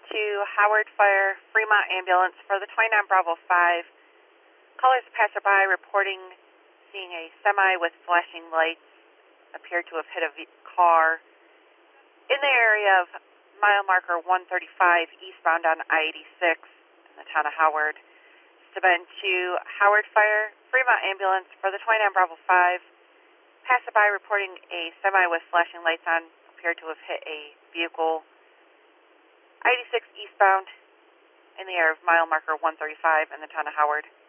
to Howard Fire, Fremont Ambulance for the 29 Bravo 5. Callers passerby reporting seeing a semi with flashing lights appear to have hit a car in the area of mile marker 135 eastbound on I-86 in the town of Howard. Submitted to Howard Fire, Fremont Ambulance for the 29 Bravo 5. Passerby reporting a semi with flashing lights on appeared to have hit a vehicle I-86 eastbound in the area of mile marker 135 in the town of Howard.